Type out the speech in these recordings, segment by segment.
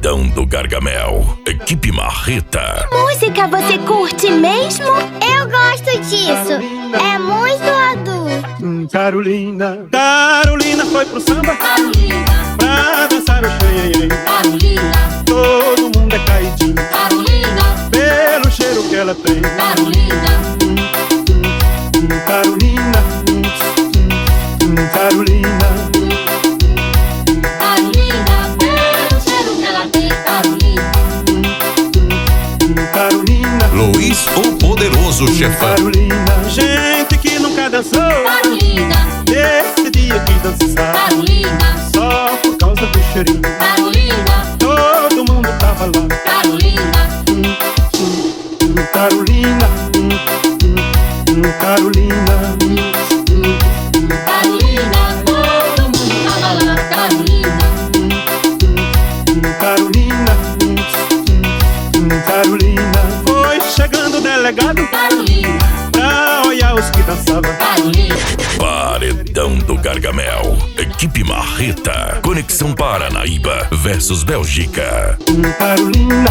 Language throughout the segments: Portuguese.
Paredão do Gargamel, equipe Marreta. Música você curte mesmo? Eu gosto disso. É muito adulto. Carolina foi pro samba, Carolina, pra dançar o xanhanhém. Carolina, Todo mundo é caidinho Carolina, pelo cheiro que ela tem. Carolina, Carolina, Carolina, Carolina, pelo cheiro que ela tem, Carolina, Carolina, Luiz, o poderoso chefão. Carolina. Gente que nunca dançou, Carolina, esse dia quis dançar, Carolina, só por causa do cheirinho. Carolina, Todo mundo tava lá. Carolina, Carolina, Carolina, Carolina, todo mundo tava lá, Carolina, Carolina, Carolina. Foi chegando o delegado Carolina, pra olhar os que dançavam. Carolina, Paredão do Gargamel, equipe Marreta. Conexão Paranaíba versus Bélgica. Carolina,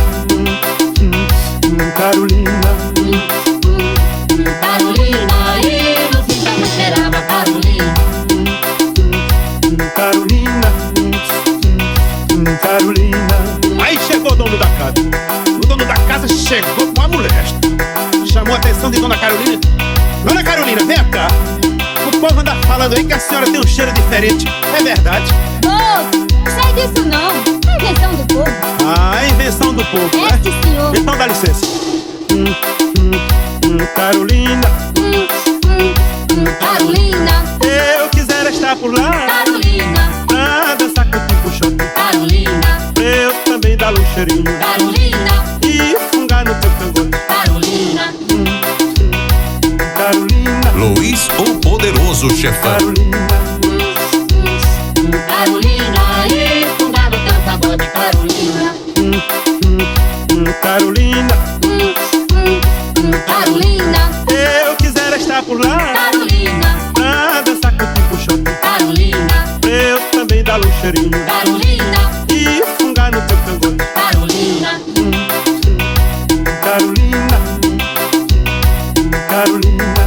Carolina, Carolina, e no fim já me esperava, Carolina, Carolina, Carolina. Aí chegou o dono da casa. O dono da casa chegou com a mulher. Chamou a atenção de Dona Carolina. Dona Carolina, vem cá. O povo anda falando aí que a senhora tem um cheiro diferente. É verdade? Ô, sai disso não. Invenção do povo. Ah, invenção do povo, É, né? sim, senhor. Então dá licença. Carolina, Carolina, eu quisera estar por lá Carolina, pra dançar contigo, shopping. Carolina, Eu também dar um cheirinho Carolina, e fungar no teu cangote. Carolina, Carolina, Luiz, o poderoso chefão. Carolina, Carolina, e fundar no teu pagode, Carolina, Carolina, Carolina, eu quisera estar por lá Carolina, pra dançar contigo, shopping. Carolina, Eu também dar um cheirinho Carolina, e fungar no teu cangote. Carolina, Carolina, Carolina,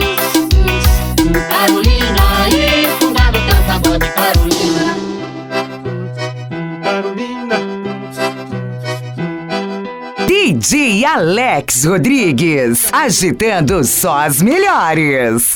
Carolina, e fundar no teu pagode, Carolina. Carolina. DJ Alex Rodrigues, agitando só as melhores.